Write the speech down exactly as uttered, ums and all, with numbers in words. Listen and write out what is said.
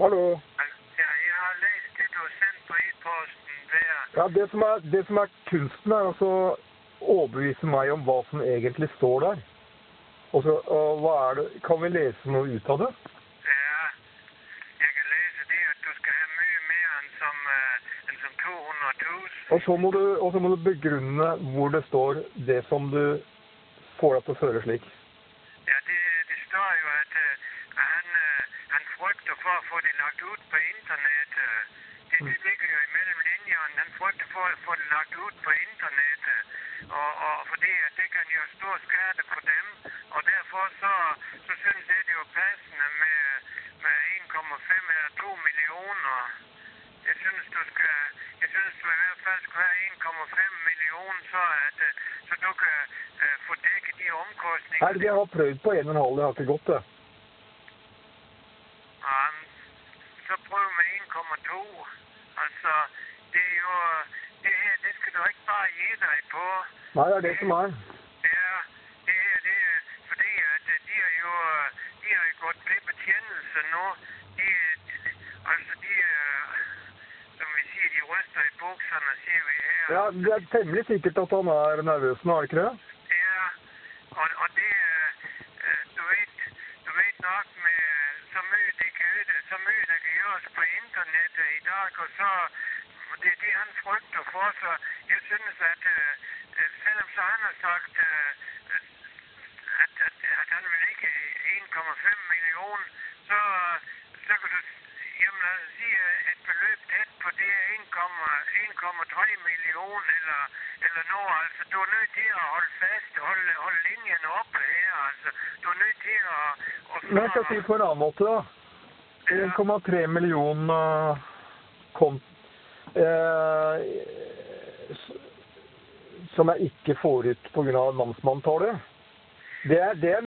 Hallo. Ja, jeg har læst det, du har sendt på e-posten der. Ja, det som er, det som er kunsten er altså å overbevise meg om hva som egentlig står der. Og så, og hva er det, kan vi lese noe ut av det? Ja, jeg kan læse det, at du skal have mye mere end som, uh, end som to hundrede tusind. Og så, må du, og så må du begrunne hvor det står det som du får deg til å føle slik. Ja, det, det står jo, at uh, han, uh, han frygter for at få det lagt ud på internettet. Det, det ligger jo imellem linjerne. Han frygter for at få det lagt ud på internettet. Og, og fordi at det kan jo stor skade på dem. Og derfor så, så synes jeg, det er jo passende med, med en komma fem eller to millioner. Jeg synes, du skal, jeg synes, du i hvert fald skal have en komma fem millioner, så, at, så du kan uh, få dækket de omkostninger. Nei, jeg har prøvd på en og en halv, det har ikke gått det. Ja, så prøv med en komma to. Altså, det er jo, det her, det skal du ikke bare gi dig på. Nei, det er det som er. Ja, det her, det er, fordi at de har jo, de har jo gået med betjennelse nu. De, de, altså, de er, som vi siger, de ryster i bukserne, siger vi her. Ja, det er temmelig sikkert at han er nervøs nå, er det ikke det? Ja, og, og det, øh, du ved, du ved nok med så mye, det kan, så mye, der kan gøres på internettet i dag, og så, det er det, han frygter for, så jeg synes, at øh, selvom så han har sagt, øh, at, at, at han vil ikke en komma fem millioner, så, så kan du jamen, altså, sige et beløb tæt på det en komma tre millioner, eller, eller noget, altså, du er nødt til at holde fast, holde, holde linjen oppe her, altså, du er nødt til at... at Men jeg skal si på en annen måte da. en komma tre millioner kom, eh, som jeg ikke får ut på grunn av namnsmanntallet. Det er, det er